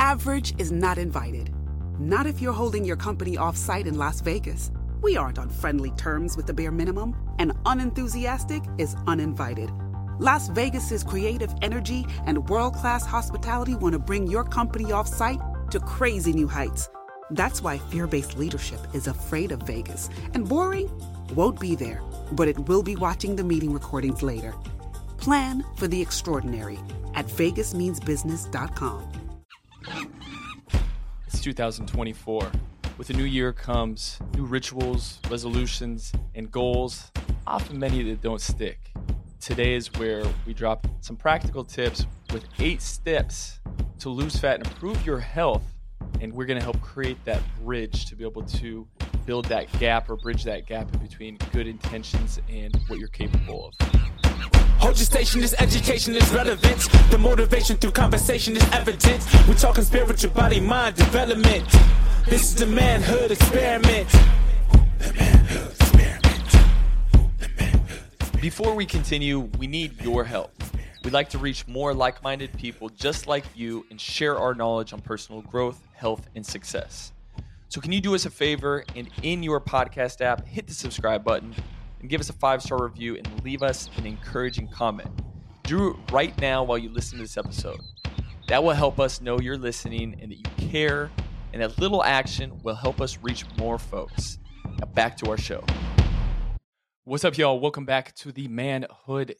Average is not invited. Not if you're holding your company off-site in Las Vegas. We aren't on friendly terms with the bare minimum, and unenthusiastic is uninvited. Las Vegas's creative energy and world-class hospitality want to bring your company off-site to crazy new heights. That's why fear-based leadership is afraid of Vegas, and boring won't be there, but it will be watching the meeting recordings later. Plan for the extraordinary at vegasmeansbusiness.com. It's 2024. With the new year comes new rituals, resolutions, and goals, often many that don't stick. Today is where we drop some practical tips with 8 steps to lose fat and improve your health. And we're going to help create that bridge to be able to build that gap or bridge that gap in between good intentions and what you're capable of. Hold your station, this education is relevant. The motivation through conversation is evident. We're talking spiritual body, mind development. This is the manhood experiment. The manhood experiment. The manhood experiment. Before we continue, we need your help. We'd like to reach more like-minded people just like you and share our knowledge on personal growth, health, and success. So can you do us a favor and in your podcast app, hit the subscribe button and give us a 5-star review and leave us an encouraging comment. Do it right now while you listen to this episode. That will help us know you're listening and that you care, and that little action will help us reach more folks. Now back to our show. What's up, y'all? Welcome back to the Manhood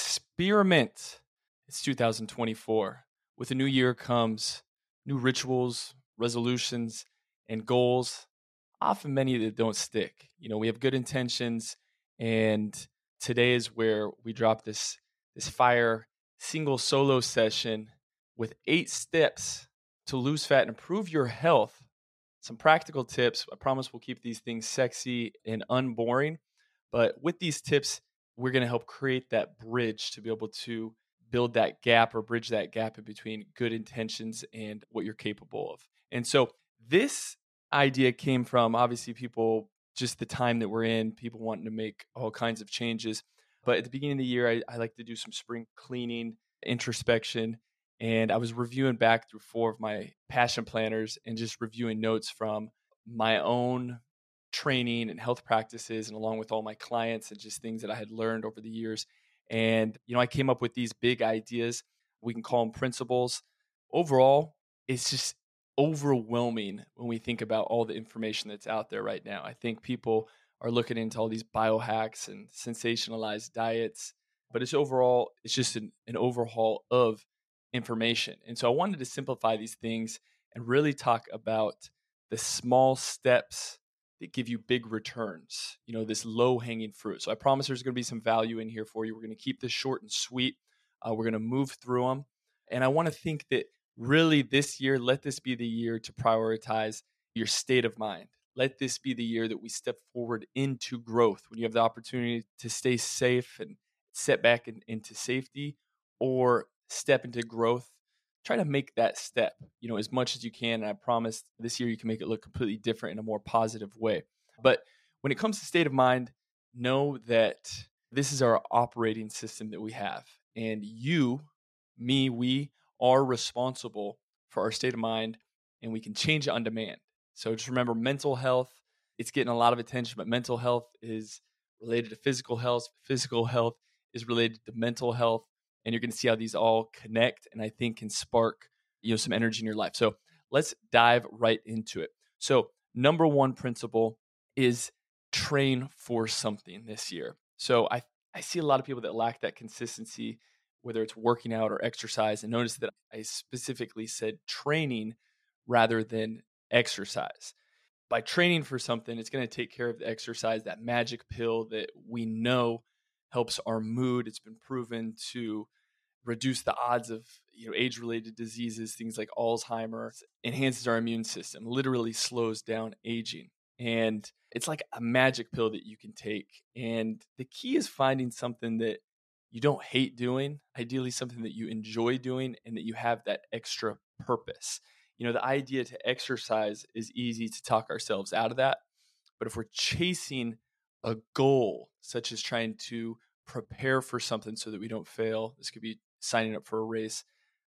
Experiment. It's 2024. With the new year comes new rituals, resolutions, and goals, often many that don't stick. We have good intentions, and today is where we drop this fire single solo session with 8 steps to lose fat and improve your health. Some practical tips. I promise we'll keep these things sexy and unboring. But with these tips, we're going to help create that bridge to be able to build that gap or bridge that gap in between good intentions and what you're capable of. And so this idea came from, obviously, people, just the time that we're in, people wanting to make all kinds of changes. But at the beginning of the year, I like to do some spring cleaning, introspection. And I was reviewing back through 4 of my passion planners and just reviewing notes from my own training and health practices, and along with all my clients and just things that I had learned over the years. And, I came up with these big ideas. We can call them principles. Overall, it's just overwhelming when we think about all the information that's out there right now. I think people are looking into all these biohacks and sensationalized diets, but it's just an overhaul of information. And so I wanted to simplify these things and really talk about the small steps that give you big returns, this low-hanging fruit. So I promise there's going to be some value in here for you. We're going to keep this short and sweet. We're going to move through them. And I want to think that really this year, let this be the year to prioritize your state of mind. Let this be the year that we step forward into growth. When you have the opportunity to stay safe and set back into safety, or step into growth, try to make that step, as much as you can. And I promise this year you can make it look completely different in a more positive way. But when it comes to state of mind, know that this is our operating system that we have. And you, me, we are responsible for our state of mind, and we can change it on demand. So just remember, mental health, it's getting a lot of attention, but mental health is related to physical health. Physical health is related to mental health. And you're going to see how these all connect, and I think can spark, some energy in your life. So let's dive right into it. So number 1 principle is train for something this year. So I see a lot of people that lack that consistency, whether it's working out or exercise. And notice that I specifically said training rather than exercise. By training for something, it's going to take care of the exercise, that magic pill that we know helps our mood. It's been proven to reduce the odds of age-related diseases, things like Alzheimer's, enhances our immune system, literally slows down aging. And it's like a magic pill that you can take. And the key is finding something that you don't hate doing, ideally something that you enjoy doing and that you have that extra purpose. The idea to exercise is easy to talk ourselves out of that. But if we're chasing a goal, such as trying to prepare for something so that we don't fail, this could be signing up for a race,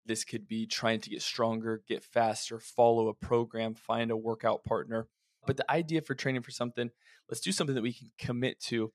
This could be trying to get stronger, get faster, follow a program, find a workout partner. But the idea for training for something, let's do something that we can commit to,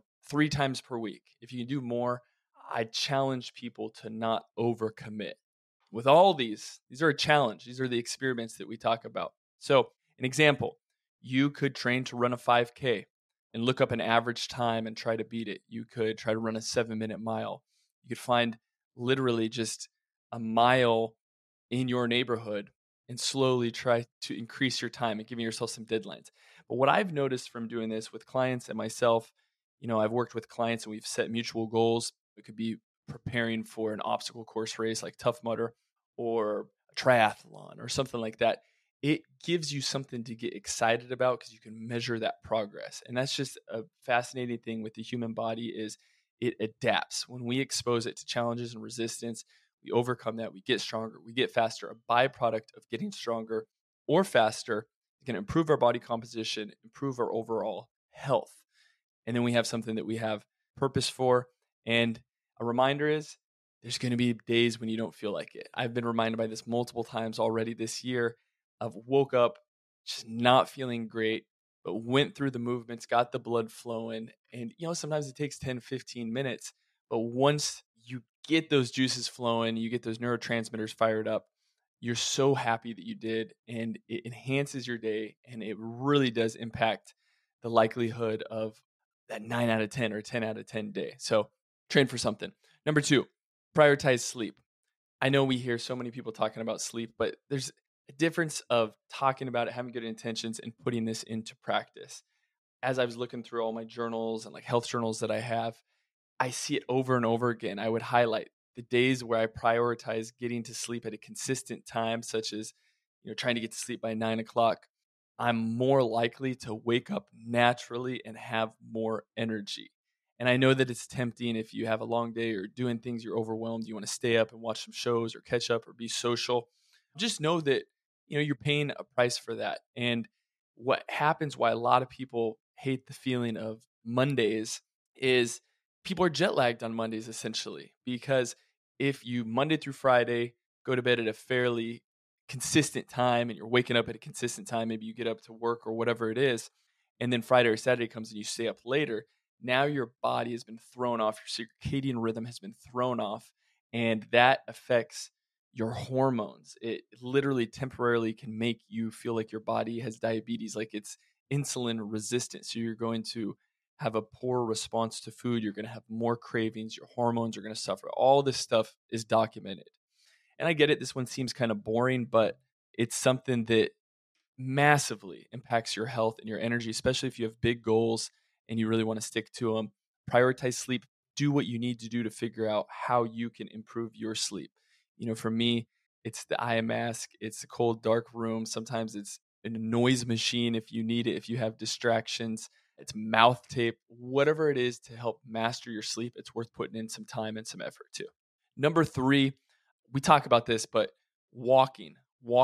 3 times per week. If you can do more, I challenge people to not overcommit. With all these are a challenge. These are the experiments that we talk about. So an example, you could train to run a 5K and look up an average time and try to beat it. You could try to run a 7-minute mile. You could find literally just a mile in your neighborhood and slowly try to increase your time and giving yourself some deadlines. But what I've noticed from doing this with clients and myself, I've worked with clients and we've set mutual goals. It could be preparing for an obstacle course race like Tough Mudder or a triathlon or something like that. It gives you something to get excited about because you can measure that progress. And that's just a fascinating thing with the human body is it adapts. When we expose it to challenges and resistance, we overcome that, we get stronger, we get faster. A byproduct of getting stronger or faster can improve our body composition, improve our overall health. And then we have something that we have purpose for. And a reminder is there's going to be days when you don't feel like it. I've been reminded by this multiple times already this year. I've woke up just not feeling great, but went through the movements, got the blood flowing. And, sometimes it takes 10, 15 minutes. But once you get those juices flowing, you get those neurotransmitters fired up, you're so happy that you did. And it enhances your day. And it really does impact the likelihood of that 9 out of 10 or 10 out of 10 day. So train for something. Number 2, prioritize sleep. I know we hear so many people talking about sleep, but there's a difference of talking about it, having good intentions, and putting this into practice. As I was looking through all my journals and like health journals that I have, I see it over and over again. I would highlight the days where I prioritize getting to sleep at a consistent time, such as trying to get to sleep by 9 o'clock. I'm more likely to wake up naturally and have more energy. And I know that it's tempting if you have a long day or doing things, you're overwhelmed, you want to stay up and watch some shows or catch up or be social. Just know that, you're paying a price for that. And what happens, why a lot of people hate the feeling of Mondays is people are jet lagged on Mondays essentially, because if you Monday through Friday go to bed at a fairly consistent time and you're waking up at a consistent time, maybe you get up to work or whatever it is, and then Friday or Saturday comes and you stay up later, now your body has been thrown off, your circadian rhythm has been thrown off, and that affects your hormones. It literally temporarily can make you feel like your body has diabetes, like it's insulin resistant. So you're going to have a poor response to food. You're going to have more cravings. Your hormones are going to suffer. All this stuff is documented. And I get it. This one seems kind of boring, but it's something that massively impacts your health and your energy, especially if you have big goals and you really want to stick to them. Prioritize sleep. Do what you need to do to figure out how you can improve your sleep. For me, it's the eye mask. It's a cold, dark room. Sometimes it's a noise machine if you need it, if you have distractions. It's mouth tape, whatever it is to help master your sleep. It's worth putting in some time and some effort too. Number 3, we talk about this, but walking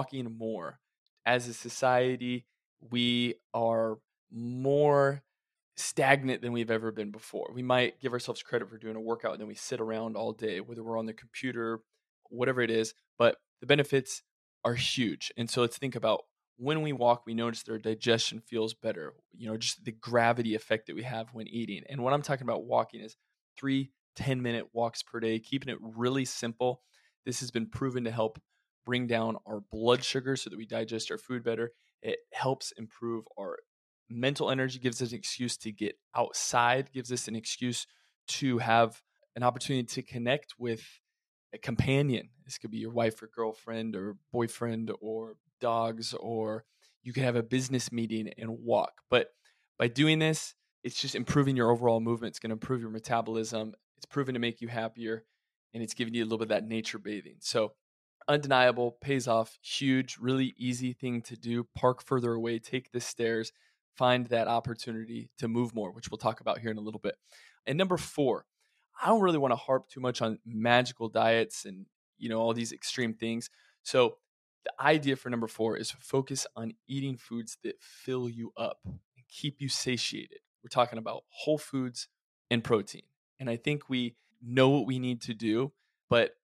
more. As a society, we are more stagnant than we've ever been before. We might give ourselves credit for doing a workout and then we sit around all day, whether we're on the computer, whatever it is, but the benefits are huge. And so let's think about when we walk, we notice that our digestion feels better, just the gravity effect that we have when eating. And what I'm talking about walking is 3 10-minute walks per day, keeping it really simple. This has been proven to help bring down our blood sugar so that we digest our food better. It helps improve our mental energy, gives us an excuse to get outside, gives us an excuse to have an opportunity to connect with a companion. This could be your wife or girlfriend or boyfriend or dogs, or you could have a business meeting and walk. But by doing this, it's just improving your overall movement. It's going to improve your metabolism. It's proven to make you happier, and it's giving you a little bit of that nature bathing. So undeniable, pays off, huge, really easy thing to do. Park further away, take the stairs, find that opportunity to move more, which we'll talk about here in a little bit. And number 4, I don't really want to harp too much on magical diets and, all these extreme things. So the idea for number 4 is focus on eating foods that fill you up and keep you satiated. We're talking about whole foods and protein. And I think we know what we need to do, but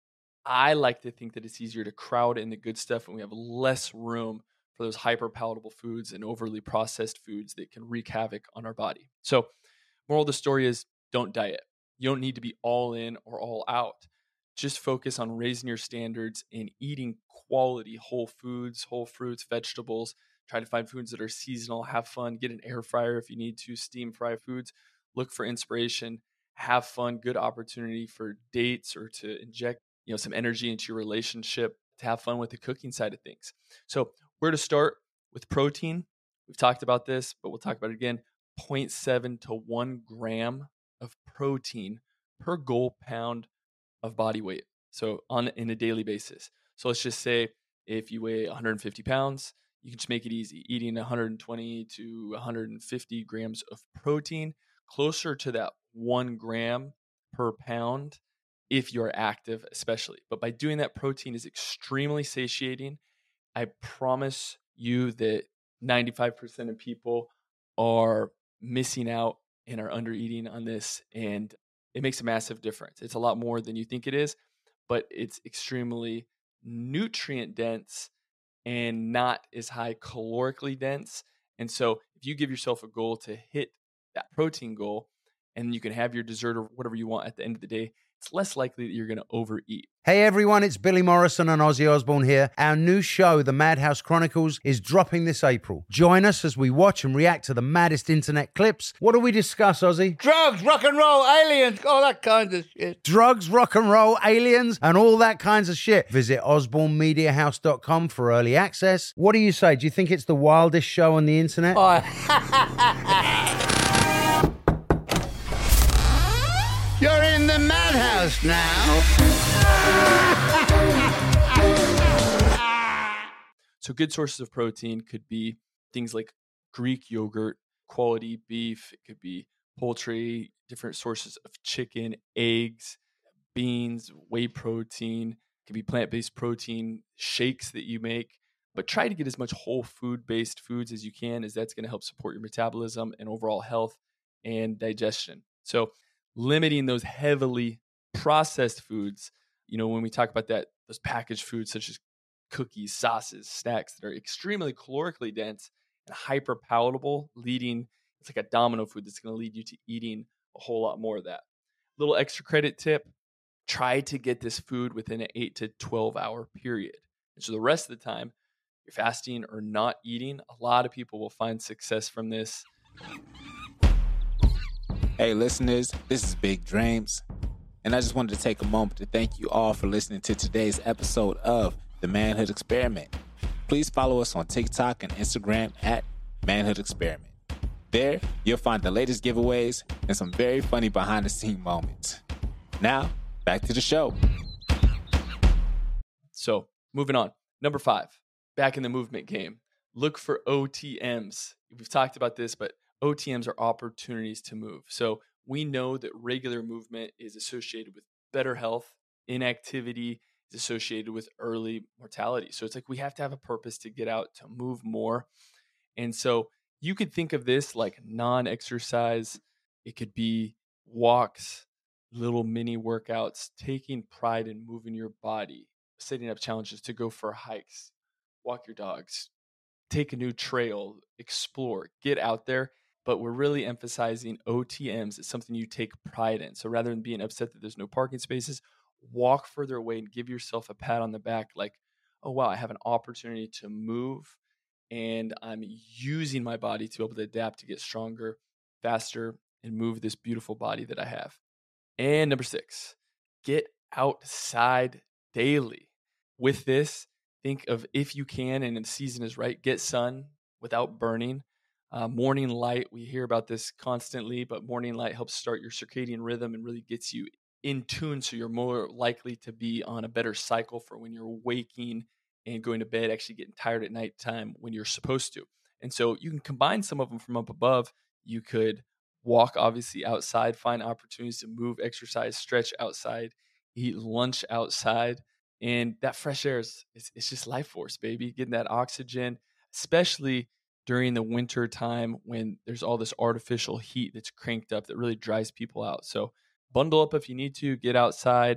I like to think that it's easier to crowd in the good stuff and we have less room for those hyper palatable foods and overly processed foods that can wreak havoc on our body. So, moral of the story is don't diet. You don't need to be all in or all out. Just focus on raising your standards and eating quality whole foods, whole fruits, vegetables. Try to find foods that are seasonal. Have fun. Get an air fryer if you need to. Steam fry foods. Look for inspiration. Have fun. Good opportunity for dates or to inject some energy into your relationship, to have fun with the cooking side of things. So where to start with protein? We've talked about this, but we'll talk about it again. 0.7 to 1 gram of protein per goal pound of body weight. So in a daily basis. So let's just say if you weigh 150 pounds, you can just make it easy. Eating 120 to 150 grams of protein, closer to that 1 gram per pound if you're active especially. But by doing that, protein is extremely satiating. I promise you that 95% of people are missing out and are under eating on this, and it makes a massive difference. It's a lot more than you think it is, but it's extremely nutrient dense and not as high calorically dense. And so if you give yourself a goal to hit that protein goal, and you can have your dessert or whatever you want at the end of the day, it's less likely that you're going to overeat. Hey everyone, it's Billy Morrison and Ozzy Osbourne here. Our new show, The Madhouse Chronicles, is dropping this April. Join us as we watch and react to the maddest internet clips. What do we discuss, Ozzy? Drugs, rock and roll, aliens, all that kind of shit. Drugs, rock and roll, aliens, and all that kinds of shit. Visit osbornemediahouse.com for early access. What do you say? Do you think it's the wildest show on the internet? You're in the madhouse now. So good sources of protein could be things like Greek yogurt, quality beef. It could be poultry, different sources of chicken, eggs, beans, whey protein. It could be plant-based protein shakes that you make. But try to get as much whole food-based foods as you can, as that's going to help support your metabolism and overall health and digestion. So limiting those heavily processed foods, when we talk about that, those packaged foods such as cookies, sauces, snacks that are extremely calorically dense and hyper palatable, it's like a domino food that's going to lead you to eating a whole lot more of that. Little extra credit tip, try to get this food within an 8 to 12 hour period. And so the rest of the time, you're fasting or not eating, a lot of people will find success from this. Hey listeners, this is Big Dreams, and I just wanted to take a moment to thank you all for listening to today's episode of The Manhood Experiment. Please follow us on TikTok and Instagram at Manhood Experiment. There, you'll find the latest giveaways and some very funny behind-the-scenes moments. Now, back to the show. So, moving on. Number 5, back in the movement game. Look for OTMs. We've talked about this, but OTMs are opportunities to move. So we know that regular movement is associated with better health. Inactivity is associated with early mortality. So it's like we have to have a purpose to get out, to move more. And so you could think of this like non-exercise. It could be walks, little mini workouts, taking pride in moving your body, setting up challenges to go for hikes, walk your dogs, take a new trail, explore, get out there. But we're really emphasizing OTMs as something you take pride in. So rather than being upset that there's no parking spaces, walk further away and give yourself a pat on the back like, oh, wow, I have an opportunity to move and I'm using my body to be able to adapt to get stronger, faster, and move this beautiful body that I have. And number 6, get outside daily. With this, think of if you can and the season is right, get sun without burning. Morning light, we hear about this constantly, but morning light helps start your circadian rhythm and really gets you in tune, so you're more likely to be on a better cycle for when you're waking and going to bed, actually getting tired at nighttime when you're supposed to. And so you can combine some of them from up above. You could walk, obviously, outside, find opportunities to move, exercise, stretch outside, eat lunch outside. And that fresh air it's just life force, baby. Getting that oxygen, especially during the winter time when there's all this artificial heat that's cranked up that really dries people out. So bundle up if you need to, get outside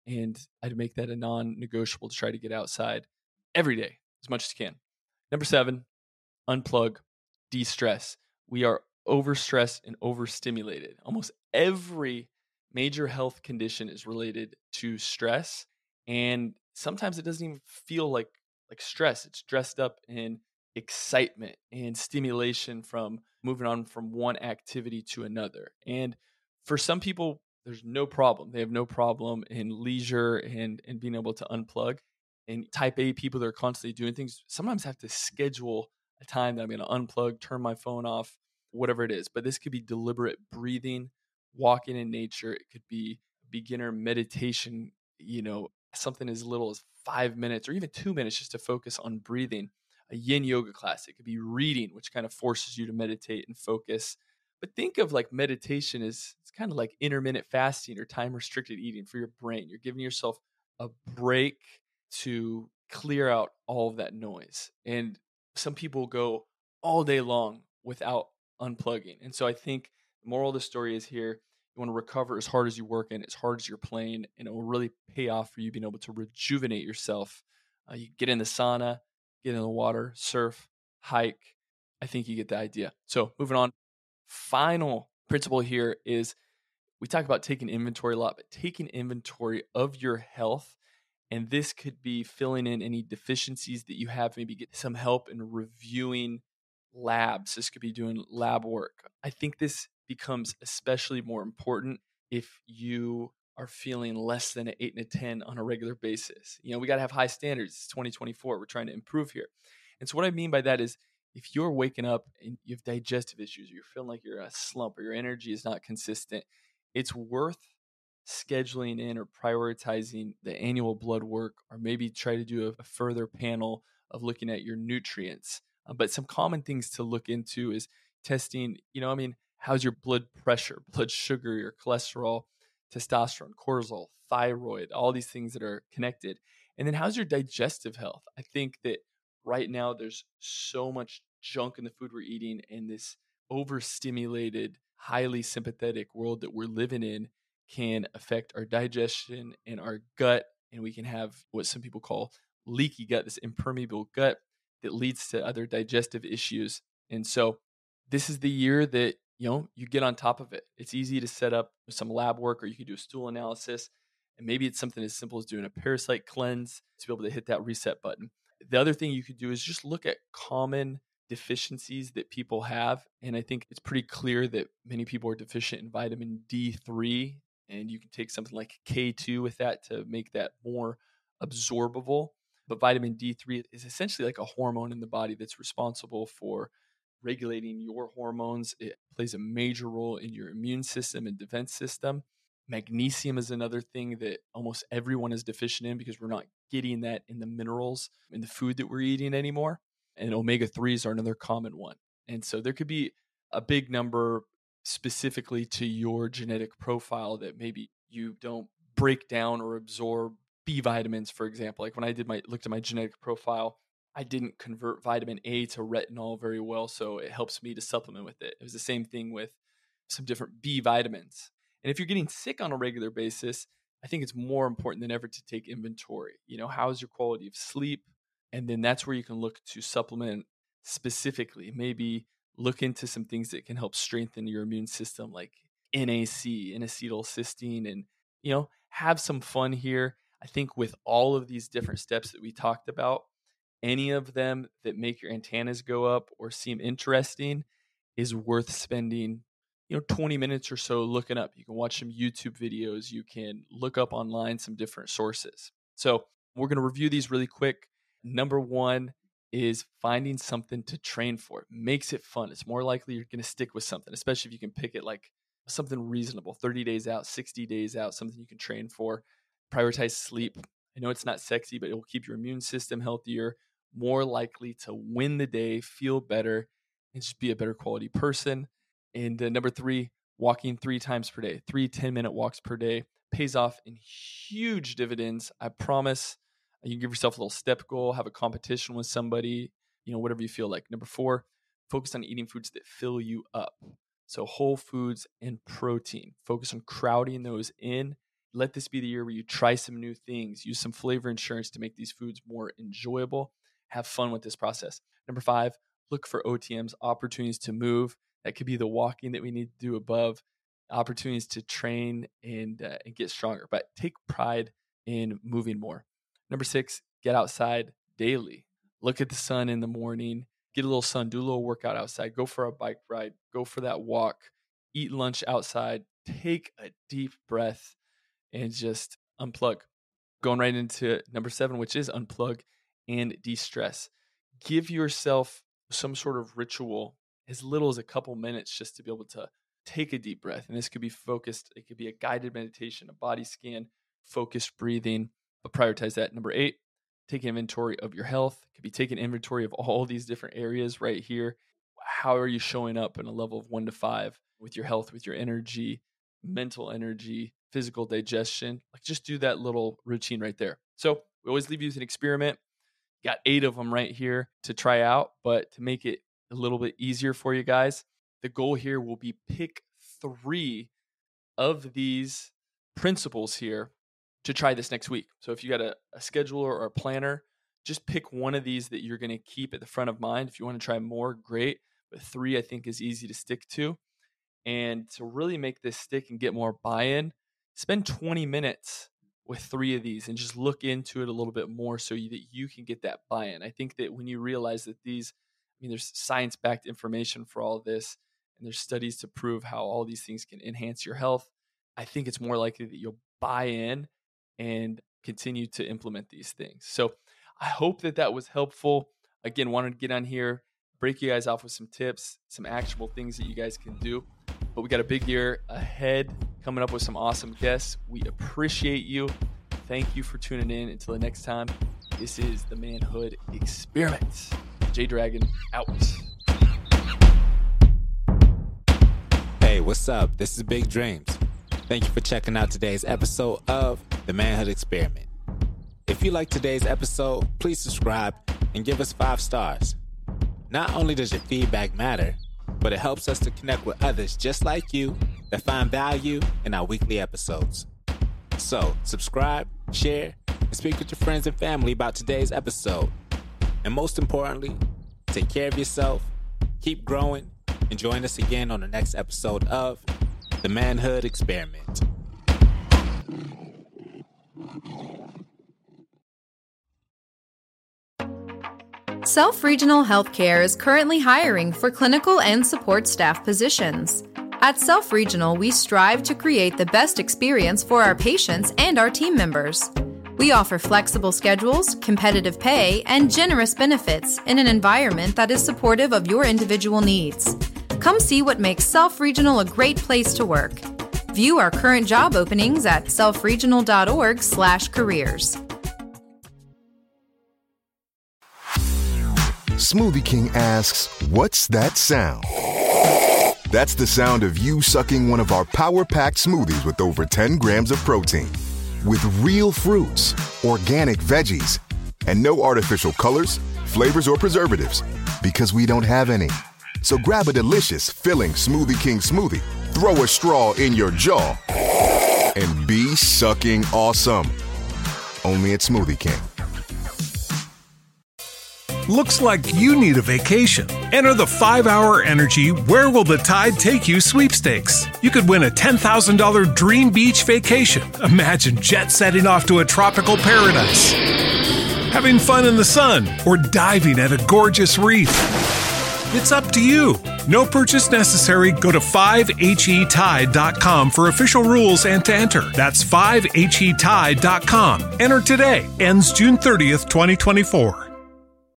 And I'd make that a non-negotiable to try to get outside every day as much as you can. Number 7, unplug, de-stress. We are overstressed and overstimulated. Almost every major health condition is related to stress. And sometimes it doesn't even feel like stress. It's dressed up in excitement and stimulation from moving on from one activity to another. And for some people, there's no problem. They have no problem in leisure and being able to unplug. And type A people that are constantly doing things sometimes have to schedule a time that I'm going to unplug, turn my phone off, whatever it is. But this could be deliberate breathing, walking in nature. It could be beginner meditation, something as little as 5 minutes or even 2 minutes just to focus on breathing. A yin yoga class. It could be reading, which kind of forces you to meditate and focus. But think of like meditation as it's kind of like intermittent fasting or time restricted eating for your brain. You're giving yourself a break to clear out all of that noise. And some people go all day long without unplugging. And so I think the moral of the story is here. You want to recover as hard as you work and as hard as you're playing, and it will really pay off for you being able to rejuvenate yourself. You get in the sauna, get in the water, surf, hike. I think you get the idea. So moving on. Final principle here is we talk about taking inventory a lot, but taking inventory of your health. And this could be filling in any deficiencies that you have, maybe get some help in reviewing labs. This could be doing lab work. I think this becomes especially more important if you are feeling less than an 8 and a 10 on a regular basis. We got to have high standards. It's 2024. We're trying to improve here. And so what I mean by that is if you're waking up and you have digestive issues, or you're feeling like you're in a slump or your energy is not consistent, it's worth scheduling in or prioritizing the annual blood work, or maybe try to do a further panel of looking at your nutrients. But some common things to look into is testing, how's your blood pressure, blood sugar, your cholesterol, testosterone, cortisol, thyroid, all these things that are connected. And then how's your digestive health? I think that right now there's so much junk in the food we're eating, and this overstimulated, highly sympathetic world that we're living in can affect our digestion and our gut. And we can have what some people call leaky gut, this impermeable gut that leads to other digestive issues. And so this is the year that, you get on top of it. It's easy to set up some lab work, or you can do a stool analysis. And maybe it's something as simple as doing a parasite cleanse to be able to hit that reset button. The other thing you could do is just look at common deficiencies that people have. And I think it's pretty clear that many people are deficient in vitamin D3. And you can take something like K2 with that to make that more absorbable. But vitamin D3 is essentially like a hormone in the body that's responsible for regulating your hormones. It plays a major role in your immune system and defense system. Magnesium is another thing that almost everyone is deficient in because we're not getting that in the minerals in the food that we're eating anymore. And omega-3s are another common one. And so there could be a big number specifically to your genetic profile that maybe you don't break down or absorb B vitamins, for example. Like when I looked at my genetic profile, I didn't convert vitamin A to retinol very well, so it helps me to supplement with it. It was the same thing with some different B vitamins. And if you're getting sick on a regular basis, I think it's more important than ever to take inventory. How's your quality of sleep? And then that's where you can look to supplement specifically. Maybe look into some things that can help strengthen your immune system, like NAC, N-acetylcysteine, and, have some fun here. I think with all of these different steps that we talked about, any of them that make your antennas go up or seem interesting is worth spending 20 minutes or so looking up. You can watch some YouTube videos. You can look up online some different sources. So we're going to review these really quick. Number 1 is finding something to train for. It makes it fun. It's more likely you're going to stick with something, especially if you can pick it like something reasonable, 30 days out, 60 days out, something you can train for. Prioritize sleep. I know it's not sexy, but it will keep your immune system healthier, more likely to win the day, feel better, and just be a better quality person. And number 3, walking 3 times per day, 3 10-minute walks per day pays off in huge dividends. I promise. You can give yourself a little step goal, have a competition with somebody, whatever you feel like. Number 4, focus on eating foods that fill you up. So whole foods and protein. Focus on crowding those in let this be the year where you try some new things, use some flavor insurance to make these foods more enjoyable. Have fun with this process. Number 5, look for OTMs, opportunities to move. That could be the walking that we need to do above, opportunities to train and get stronger, but take pride in moving more. Number 6, get outside daily. Look at the sun in the morning, get a little sun, do a little workout outside, go for a bike ride, go for that walk, eat lunch outside, take a deep breath and just unplug. Going right into number 7, which is unplug and de-stress. Give yourself some sort of ritual, as little as a couple minutes, just to be able to take a deep breath. And this could be focused. It could be a guided meditation, a body scan, focused breathing, but prioritize that. Number 8, take inventory of your health. It could be taking inventory of all these different areas right here. How are you showing up in a level of 1 to 5 with your health, with your energy, mental energy, physical digestion? Like, just do that little routine right there. So we always leave you with an experiment. Got 8 of them right here to try out, but to make it a little bit easier for you guys, the goal here will be pick 3 of these principles here to try this next week. So if you got a scheduler or a planner, just pick one of these that you're going to keep at the front of mind. If you want to try more, great. But 3, I think, is easy to stick to. And to really make this stick and get more buy-in, spend 20 minutes with 3 of these and just look into it a little bit more so that you can get that buy-in. I think that when you realize that there's science-backed information for all of this, and there's studies to prove how all these things can enhance your health, I think it's more likely that you'll buy in and continue to implement these things. So I hope that was helpful. Again, wanted to get on here, break you guys off with some tips, some actionable things that you guys can do. But we got a big year ahead, coming up with some awesome guests. We appreciate you. Thank you for tuning in. Until the next time, this is the Manhood Experiment. J Dragon out. Hey, what's up? This is Big Dreams. Thank you for checking out today's episode of The Manhood Experiment. If you like today's episode, please subscribe and give us 5 stars. Not only does your feedback matter, but it helps us to connect with others just like you that find value in our weekly episodes. So, subscribe, share, and speak with your friends and family about today's episode. And most importantly, take care of yourself, keep growing, and join us again on the next episode of The Manhood Experiment. Self Regional Healthcare is currently hiring for clinical and support staff positions. At Self Regional, we strive to create the best experience for our patients and our team members. We offer flexible schedules, competitive pay, and generous benefits in an environment that is supportive of your individual needs. Come see what makes Self Regional a great place to work. View our current job openings at selfregional.org/careers. Smoothie King asks, what's that sound? That's the sound of you sucking one of our power-packed smoothies with over 10 grams of protein. With real fruits, organic veggies, and no artificial colors, flavors, or preservatives, because we don't have any. So grab a delicious, filling Smoothie King smoothie, throw a straw in your jaw, and be sucking awesome. Only at Smoothie King. Looks like you need a vacation. Enter the 5-Hour Energy Where Will the Tide Take You sweepstakes. You could win a $10,000 dream beach vacation. Imagine jet setting off to a tropical paradise, having fun in the sun, or diving at a gorgeous reef. It's up to you. No purchase necessary. Go to 5HETide.com for official rules and to enter. That's 5HETide.com. Enter today. Ends June 30th, 2024.